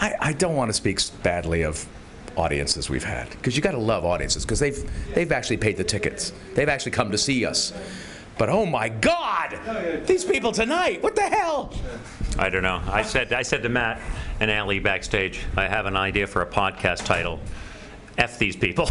I don't want to speak badly of audiences we've had, because you got to love audiences, because they've actually paid the tickets. They've actually come to see us. But oh my God, these people tonight, what the hell? I don't know. I said to Matt and Allie backstage, I have an idea for a podcast title. F these people.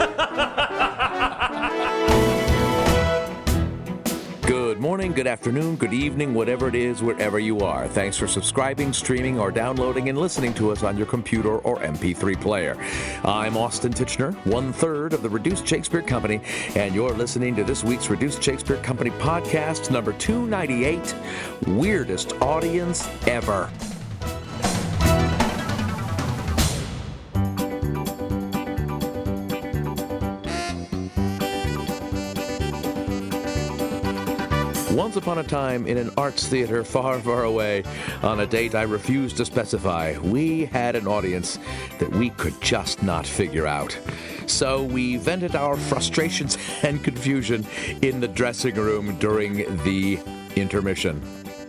Good morning, good afternoon, good evening, whatever it is, wherever you are. Thanks for subscribing, streaming, or downloading and listening to us on your computer or MP3 player. I'm Austin Tichenor, 1/3 of the Reduced Shakespeare Company, and you're listening to this week's Reduced Shakespeare Company podcast, number 298, Weirdest Audience Ever. Once upon a time, in an arts theater far, far away, on a date I refuse to specify, we had an audience that we could just not figure out. So we vented our frustrations and confusion in the dressing room during the intermission.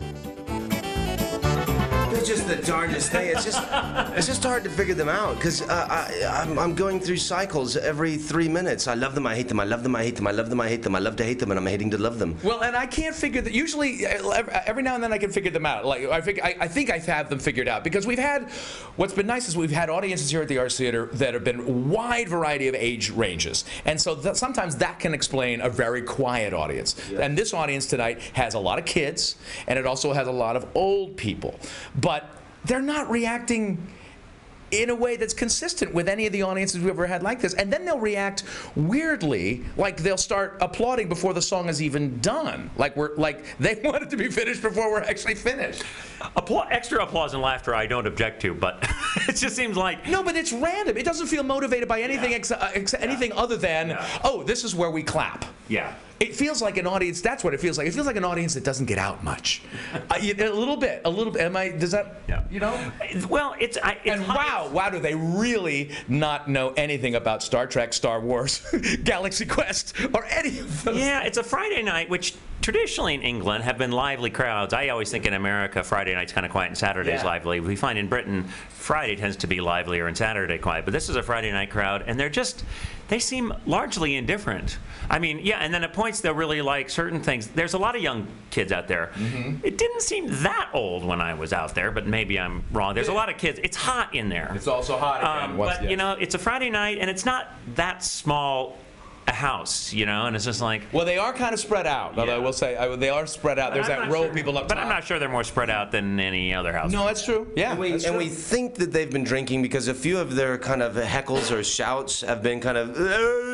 They're just the darndest thing. It's just hard to figure them out, because I'm going through cycles every 3 minutes. I love them, I hate them, I love them, I hate them, I love them, I hate them, I love to hate them, and I'm hating to love them. Well, and I can't figure that. Usually, every now and then I can figure them out. Like I think I have them figured out, because we've had. What's been nice is we've had audiences here at the Arts Theater that have been a wide variety of age ranges, and so sometimes that can explain a very quiet audience. Yeah. And this audience tonight has a lot of kids, and it also has a lot of old people, but they're not reacting in a way that's consistent with any of the audiences we've ever had like this. And then they'll react weirdly, like they'll start applauding before the song is even done. Like they want it to be finished before we're actually finished. Extra applause and laughter I don't object to, but it just seems like... No, but it's random. It doesn't feel motivated by anything anything other than, oh, this is where we clap. Yeah. It feels like an audience. That's what it feels like. It feels like an audience that doesn't get out much. A little bit. Does that? Yeah. You know? Well, it's and wow, do they really not know anything about Star Trek, Star Wars, Galaxy Quest, or any of those? Yeah, it's a Friday night, which traditionally in England have been lively crowds. I always think in America Friday night's kind of quiet and Saturday's lively. We find in Britain Friday tends to be livelier and Saturday quiet. But this is a Friday night crowd, and they seem largely indifferent. I mean, yeah, and then at points they'll really like certain things. There's a lot of young kids out there. Mm-hmm. It didn't seem that old when I was out there, but maybe I'm wrong. There's a lot of kids. It's hot in there. It's also hot again. But, you know, it's a Friday night, and it's not that small a house, you know, and it's just like... Well, they are kind of spread out, although I will say they are spread out. There's that row of people up top. But I'm not sure they're more spread out than any other house. No, that's true. Yeah, and we think that they've been drinking because a few of their kind of heckles or shouts have been kind of...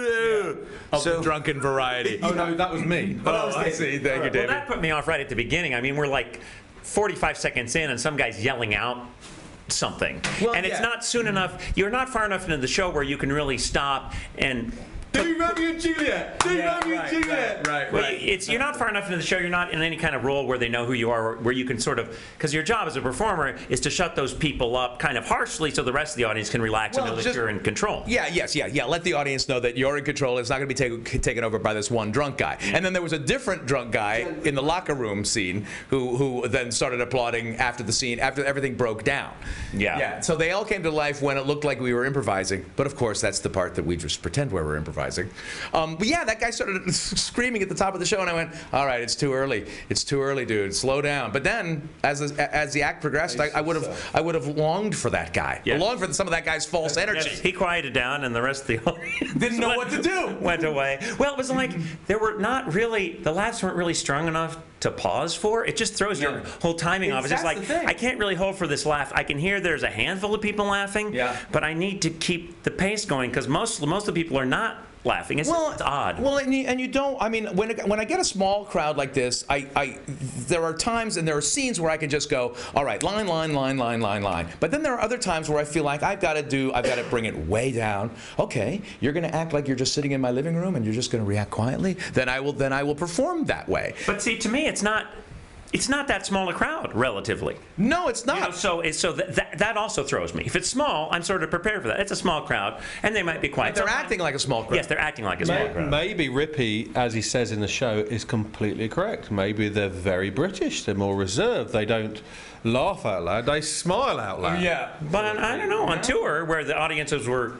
Of the drunken variety. Oh, no, that was me. Oh, I see. Thank you, David. Well, that put me off right at the beginning. I mean, we're like 45 seconds in, and some guy's yelling out something. Well, and it's not soon enough. You're not far enough into the show where you can really stop and... Do Romeo and Juliet! Do Romeo and Juliet! Right. You're not far enough into the show. You're not in any kind of role where they know who you are, where you can sort of... Because your job as a performer is to shut those people up kind of harshly so the rest of the audience can relax and know that you're in control. Yeah. Let the audience know that you're in control. It's not going to be taken over by this one drunk guy. And then there was a different drunk guy in the locker room scene who then started applauding after the scene, after everything broke down. Yeah. So they all came to life when it looked like we were improvising. But of course, that's the part that we just pretend we're improvising. But yeah, that guy started screaming at the top of the show, and I went, all right, it's too early. It's too early, dude. Slow down. But then, as the act progressed, I would have longed for that guy. Yeah. Longed for some of that guy's false energy. He quieted down, and the rest of the audience didn't know what to do. Went away. Well, it was like the laughs weren't really strong enough to pause for. It just throws your whole timing off. It's just like, I can't really hold for this laugh. I can hear there's a handful of people laughing, but I need to keep the pace going, because most of the people are not laughing. It's odd. Well, and you don't. I mean, when I get a small crowd like this, there are times and there are scenes where I can just go, all right, line. But then there are other times where I feel like I've got to bring it way down. Okay, you're going to act like you're just sitting in my living room and you're just going to react quietly. Then I will perform that way. But see, to me, it's not. it's not that small a crowd, relatively. No, it's not. That also throws me. If it's small, I'm sort of prepared for that. It's a small crowd, and they might be quiet. They're acting like a small crowd. Yes, they're acting like a small crowd. Maybe Rippy, as he says in the show, is completely correct. Maybe they're very British. They're more reserved. They don't laugh out loud. They smile out loud. Yeah. But I don't know. On tour, where the audiences were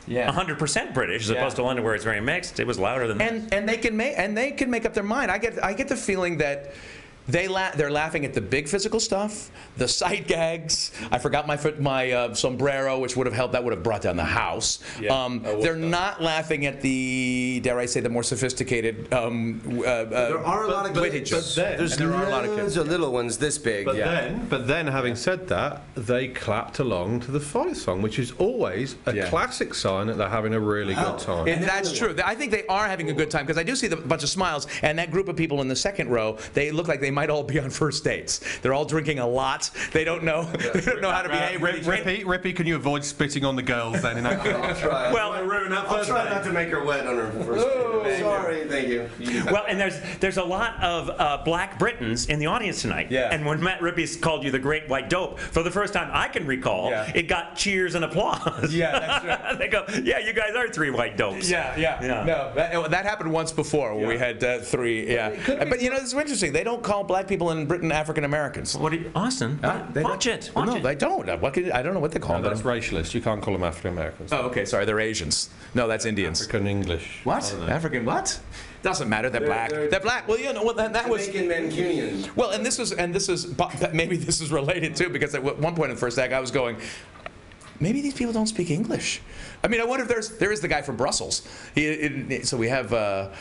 100% British, as opposed to London, where it's very mixed, it was louder than that. And they can make up their mind. I get the feeling that they're laughing at the big physical stuff, the sight gags. I forgot my sombrero, which would have helped. That would have brought down the house. They're not laughing at the, dare I say, the more sophisticated. There are a lot of kids. There are a lot of kids. There's little ones this big. But then, having said that, they clapped along to the fight song, which is always a classic sign that they're having a really good time. And that's true. I think they are having a good time because I do see a bunch of smiles, and that group of people in the second row, they look like they might all be on first dates. They're all drinking a lot. They don't know. They don't know how to behave. Rippy, can you avoid spitting on the girls then? I'll try. Well, I'll try not to make her wet on her first date. Sorry, thank you. Well, and there's a lot of black Britons in the audience tonight. Yeah. And when Matt Rippey called you the Great White Dope, for the first time I can recall, it got cheers and applause. Yeah, that's right. They go, yeah, you guys are three white dopes. Yeah. No, that happened once before when we had three. Yeah. But it's interesting. They don't call black people in Britain African Americans. Austin, watch it. No, they don't. I don't know what they call them. That's racialist. You can't call them African Americans. Oh, okay. Sorry, they're Asians. No, that's Indians. African English. What? African what? Doesn't matter. They're black. They're black. Well, that was. Jamaican Mancunian. Well, and this is maybe this is related too, because at one point in the first act I was going, maybe these people don't speak English. I mean, I wonder if there is the guy from Brussels. So we have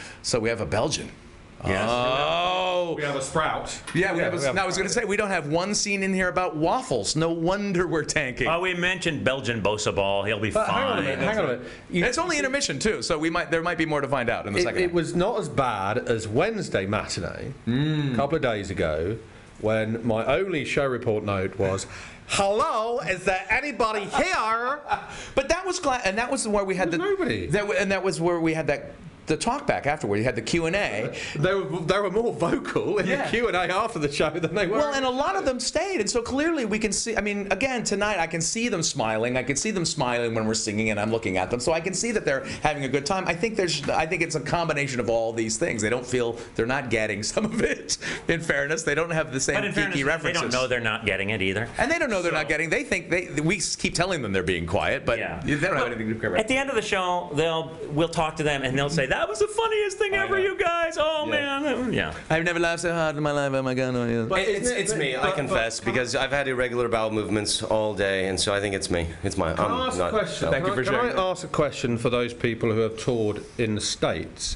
a Belgian. Yes. Oh. We have a Sprout. Yeah, I was going to say, we don't have one scene in here about waffles. No wonder we're tanking. We mentioned Belgian Bosa Ball. He'll be fine. Hang on a minute. It's only intermission, too, so there might be more to find out in the second It half. was not as bad as Wednesday matinee, a couple of days ago, when my only show report note was, hello, is there anybody here? But that was and that was where we had nobody. That was where we had the talk back afterward. You had the Q&A. They were more vocal in the Q&A after the show than they were. Well, and a lot of them stayed, and so clearly we can see. I mean, again, tonight I can see them smiling. I can see them smiling when we're singing, and I'm looking at them, so I can see that they're having a good time. I think it's a combination of all these things. They don't feel they're not getting some of it. In fairness, they don't have the same geeky references. They don't know they're not getting it either. And they don't know they're not getting. They think we keep telling them they're being quiet, but they don't have anything to care about. At the end of the show, we'll talk to them, and they'll say, that was the funniest thing ever, you guys. Oh, man. Yeah. I've never laughed so hard in my life. Oh, my God. But it's me, I confess, because I've had irregular bowel movements all day, and so I think it's me. It's my. Can I ask a question? Thank you for sharing. Can I ask a question for those people who have toured in the States?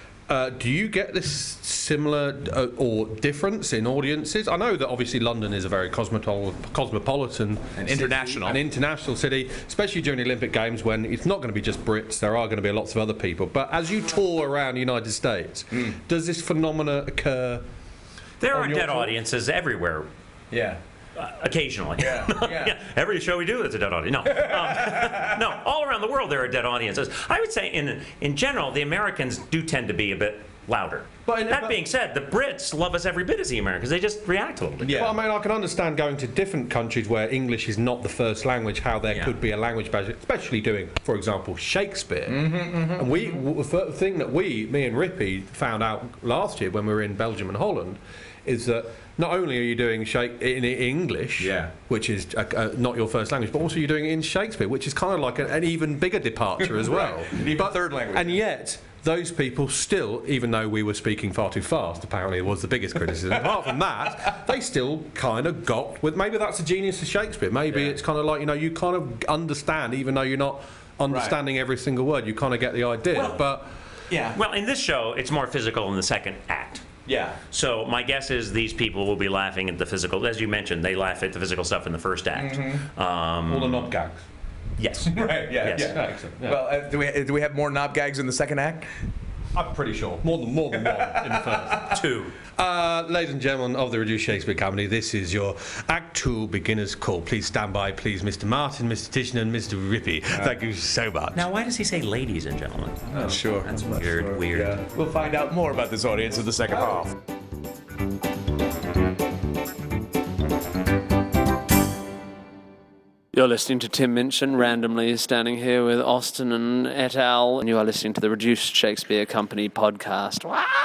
Do you get this similar or difference in audiences? I know that obviously London is a very cosmopolitan and international city, especially during the Olympic Games when it's not going to be just Brits, there are going to be lots of other people. But as you tour around the United States, does this phenomena occur? There are dead audiences everywhere. Yeah. Occasionally. Yeah. Every show we do, there's a dead audience. No. No, all around the world there are dead audiences. I would say in general, the Americans do tend to be a bit louder. That being said, the Brits love us every bit as the Americans. They just react a little bit. Yeah. Well, I mean, I can understand going to different countries where English is not the first language, how there could be a language barrier, especially doing, for example, Shakespeare. And the thing that me and Rippy found out last year when we were in Belgium and Holland is that not only are you doing in English, which is not your first language, but also you're doing it in Shakespeare, which is kind of like an even bigger departure as well. But third language. And yet, those people still, even though we were speaking far too fast, apparently it was the biggest criticism. Apart from that, they still kind of got with. Maybe that's the genius of Shakespeare. Maybe it's kind of like you kind of understand, even though you're not understanding every single word. You kind of get the idea. Well, in this show, it's more physical in the second act. Yeah. So my guess is these people will be laughing at the physical. As you mentioned, they laugh at the physical stuff in the first act. All the knob gags. Yes. Right. Yeah. Yes. Yeah. Well, do we have more knob gags in the second act? I'm pretty sure. More than one in the first. 2. Ladies and gentlemen of the Reduced Shakespeare Company, this is your Act 2 beginner's call. Please stand by, please, Mr. Martin, Mr. Tishner, and Mr. Rippy. Thank you so much. Now, why does he say ladies and gentlemen? Not sure. That's weird. Yeah. We'll find out more about this audience in the second half. You're listening to Tim Minchin, randomly standing here with Austin and et al., and you are listening to the Reduced Shakespeare Company podcast.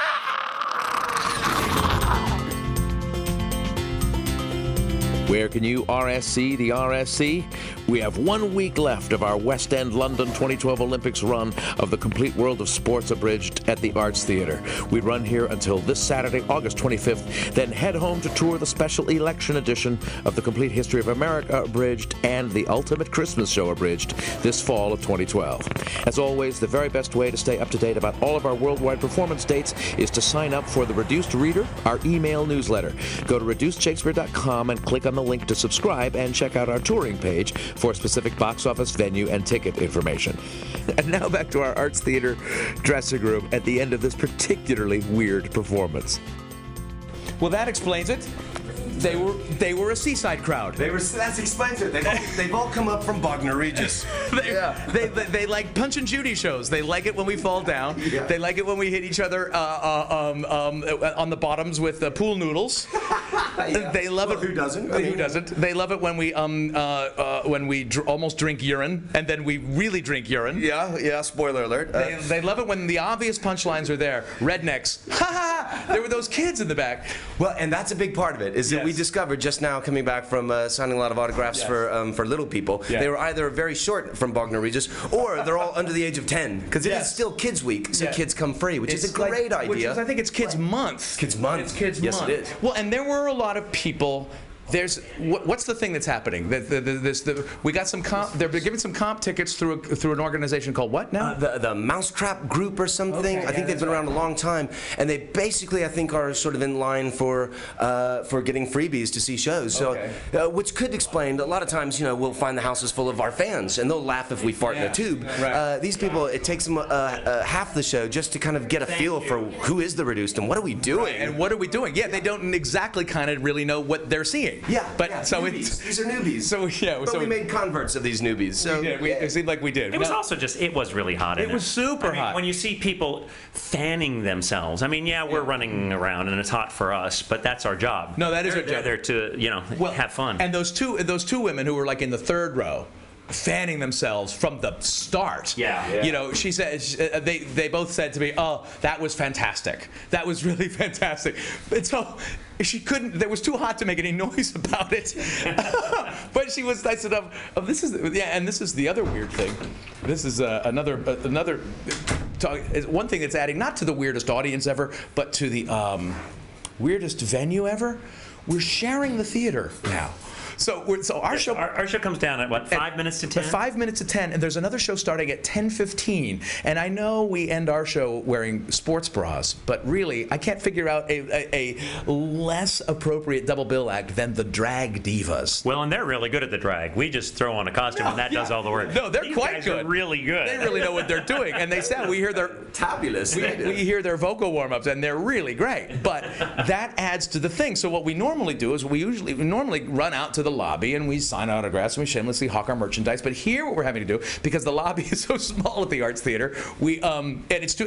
Where can you RSC the RSC? We have 1 week left of our West End London 2012 Olympics run of the Complete World of Sports Abridged at the Arts Theatre. We run here until this Saturday, August 25th, then head home to tour the special election edition of the Complete History of America Abridged and the Ultimate Christmas Show Abridged this fall of 2012. As always, the very best way to stay up to date about all of our worldwide performance dates is to sign up for the Reduced Reader, our email newsletter. Go to reducedshakespeare.com and click on the link to subscribe and check out our touring page for specific box office, venue, and ticket information. And now back to our Arts Theatre dressing room at the end of this particularly weird performance. Well, that explains it. They were a seaside crowd. That explains it. They've all come up from Bognor Regis. They like Punch and Judy shows. They like it when we fall down. Yeah. They like it when we hit each other on the bottoms with pool noodles. Yeah. They love it. Who doesn't? Who doesn't? They love it when we almost drink urine and then we really drink urine. Yeah. Spoiler alert. They love it when the obvious punchlines are there. Rednecks. Ha ha! There were those kids in the back. Well, and that's a big part of it. Is that we discovered just now coming back from signing a lot of autographs for little people. Yeah. They were either very short from Bognor Regis or they're all under the age of 10 because it is still Kids Week, so kids come free, which is a great idea. Which is, I think it's Kids Month. Kids Month. It's Kids Month. Yes, it is. Well, and there were a lot of people. There's what's the thing that's happening? We got some comp. They're giving some comp tickets through an organization called what now? The Mousetrap Group or something. Okay, I think they've been around a long time, and they basically I think are sort of in line for getting freebies to see shows. So, which could explain a lot of times we'll find the houses full of our fans, and they'll laugh if we fart in a tube. Right. These people, it takes them half the show just to kind of get a feel for who is the Reduced and what are we doing. Right. And what are we doing? Yeah, they don't exactly kind of really know what they're seeing. So newbies. These are newbies. So we made converts of these newbies. So we did. It seemed like we did. It was also it was really hot. It was super hot. When you see people fanning themselves, we're running around and it's hot for us, but that's our job. No, that is our job. They're there to have fun. And those two women who were like in the third row, fanning themselves from the start. Yeah. She said they both said to me, "Oh, that was fantastic. That was really fantastic." And so she couldn't. It was too hot to make any noise about it. But she was nice enough. And this is the other weird thing. This is another one thing that's adding not to the weirdest audience ever, but to the weirdest venue ever. We're sharing the theater now. So our show comes down at what, 5 minutes to 10? 5 minutes to 10, and there's another show starting at 10:15. And I know we end our show wearing sports bras, but really I can't figure out a less appropriate double bill act than the Drag Divas. Well, and they're really good at the drag. We just throw on a costume and that does all the work. No, they're These quite guys good. Are really good. They really know what they're doing, and they sound. We hear their fabulous. We hear their vocal warm-ups, and they're really great. But that adds to the thing. So what we normally do is we normally run out to the lobby and we sign autographs and we shamelessly hawk our merchandise. But here, what we're having to do, because the lobby is so small at the Arts Theatre, we and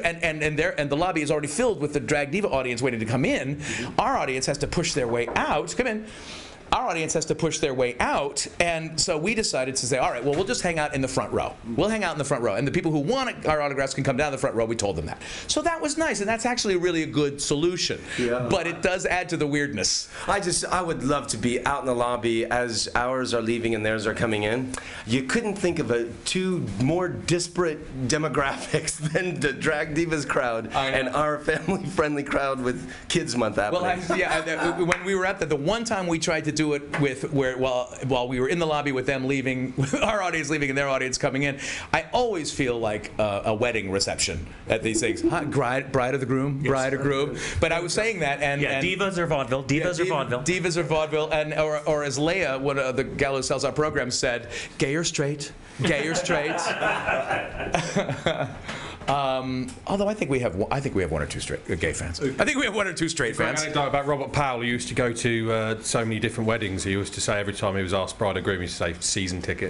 the lobby is already filled with the Drag Diva audience waiting to come in. Our audience has to push their way out. Come in. Our audience has to push their way out, and so we decided to say, all right, well, we'll just hang out in the front row. We'll hang out in the front row, and the people who want our autographs can come down the front row. We told them that. So that was nice, and that's actually really a good solution. Yeah. But it does add to the weirdness. I would love to be out in the lobby as ours are leaving and theirs are coming in. You couldn't think of two more disparate demographics than the Drag Divas crowd and our family-friendly crowd with Kids Month happening. Well, when we were at the one time we tried to do it while we were in the lobby with them leaving, with our audience leaving and their audience coming in, I always feel like a wedding reception at these things. Hi, bride of the groom, yes, bride or groom. But I was saying that, and divas or vaudeville, divas or vaudeville, divas or vaudeville, and or as Leia, one of the gal who sells our program, said, gay or straight, gay or straight. Although I think we have one or two straight gay fans. I think we have one or two straight fans. Anecdote about Robert Powell, who used to go to so many different weddings. He used to say every time he was asked bride or groom, he used to say season ticket.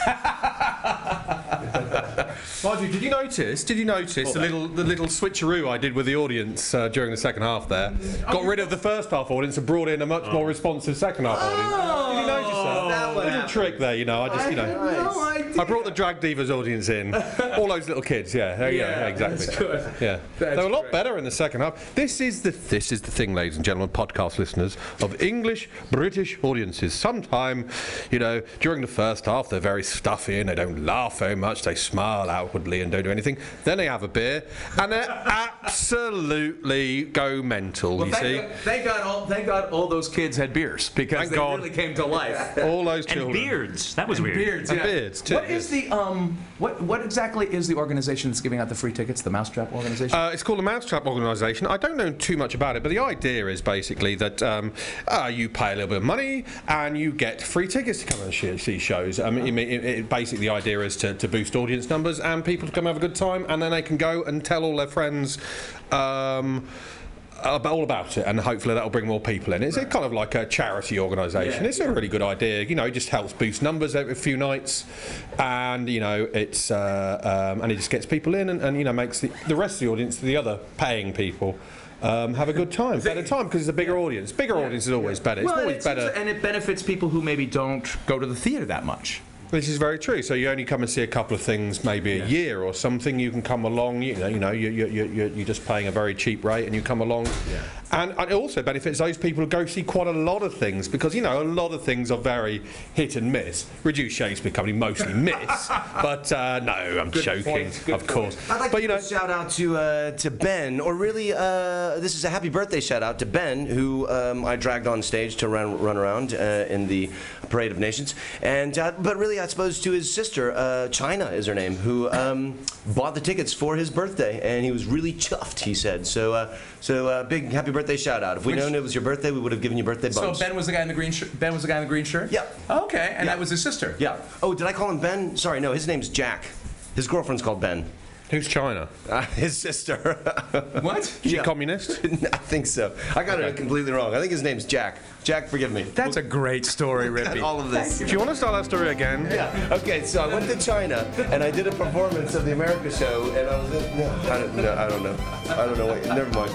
Marjorie, did you notice the little switcheroo I did with the audience during the second half there? Got rid of the first half audience and brought in a much more responsive second half audience. Did you notice that? That one trick there, you know. I just, you know, no idea. I brought the Drag Divas audience in. All those little kids, yeah, exactly. That's good. Yeah, That's they were a lot great. better in the second half. This is the thing, ladies and gentlemen, podcast listeners, of English British audiences. Sometime, you know, during the first half, they're very stuffy and they don't laugh very much. They smile outwardly and don't do anything. Then they have a beer and they absolutely go mental. Well, you see, thank God all those kids had beers because Thank they God. really came to life. all those And children. beards. That was weird. Beards, And yeah. beards, too, What is the what exactly is the organization that's giving out the free tickets? The Mousetrap organization. It's called the Mousetrap Organisation. I don't know too much about it, but the idea is basically that you pay a little bit of money and you get free tickets to come and see shows. I mean, basically the idea is to boost audience numbers and people to come have a good time, and then they can go and tell all their friends. All about it, and hopefully that'll bring more people in. It's kind of like a charity organisation. It's a really good idea. You know, it just helps boost numbers every few nights, and you know, it's and it just gets people in, and you know, makes the rest of the audience, the other paying people, have a good time, better time, because it's a bigger audience. Bigger audience is always better. It's always better. And it benefits people who maybe don't go to the theatre that much. This is very true. So you only come and see a couple of things, maybe a year or something. You can come along. You're just paying a very cheap rate, and you come along. Yeah. And it also benefits those people who go see quite a lot of things, because you know a lot of things are very hit and miss. Reduced Shakespeare Company mostly miss, but no, I'm joking, of course. I'd like But to you give know, a shout out to Ben, or really, this is a happy birthday shout out to Ben, who I dragged on stage to run around in the Parade of Nations, and but really, I suppose to his sister, China is her name, who bought the tickets for his birthday, and he was really chuffed. He said so. Big happy birthday shout out. If we'd known it was your birthday, we would have given you birthday So bumps. Ben was the guy in the green shirt. Ben was the guy in the green shirt. Yeah. Okay, and Yeah. that was his sister. Yeah. Oh, did I call him Ben? Sorry, no. His name's Jack. His girlfriend's called Ben. who's China? His sister. What? Is she Yeah. communist? I think so. I got it completely wrong. I think his name's Jack. Jack, forgive me. That's a great story, Rippy. All of this. Do you want to start that story again? Yeah. Okay, so I went to China and I did a performance of the America show, and I was I don't know. Wait, never mind.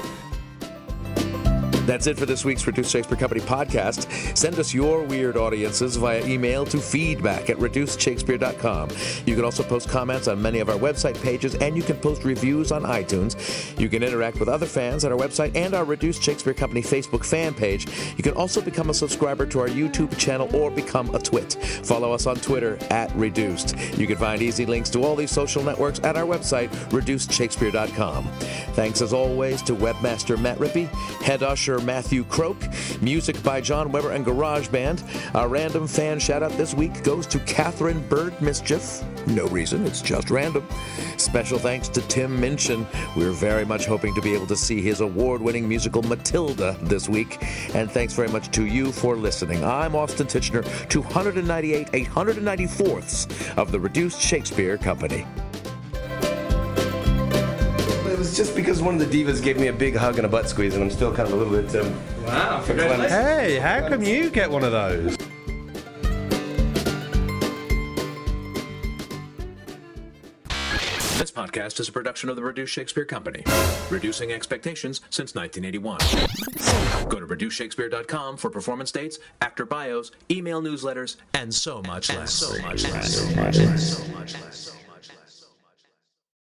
That's it for this week's Reduced Shakespeare Company podcast. Send us your weird audiences via email to feedback@reducedshakespeare.com. You can also post comments on many of our website pages, and you can post reviews on iTunes. You can interact with other fans on our website and our Reduced Shakespeare Company Facebook fan page. You can also become a subscriber to our YouTube channel or become a twit. Follow us on Twitter @Reduced. You can find easy links to all these social networks at our website, reducedshakespeare.com. Thanks as always to webmaster Matt Rippey, head usher Matthew Croak, music by John Weber and GarageBand. Our random fan shout-out this week goes to Catherine Bird Mischief. No reason, it's just random. Special thanks to Tim Minchin. We're very much hoping to be able to see his award-winning musical Matilda this week. And thanks very much to you for listening. I'm Austin Titchener, 298 894ths of the Reduced Shakespeare Company. It was just because one of the divas gave me a big hug and a butt squeeze, and I'm still kind of a little bit. Wow, Hey, how come you get one of those? This podcast is a production of the Reduced Shakespeare Company, reducing expectations since 1981. Go to reducedshakespeare.com for performance dates, actor bios, email newsletters, and so much less.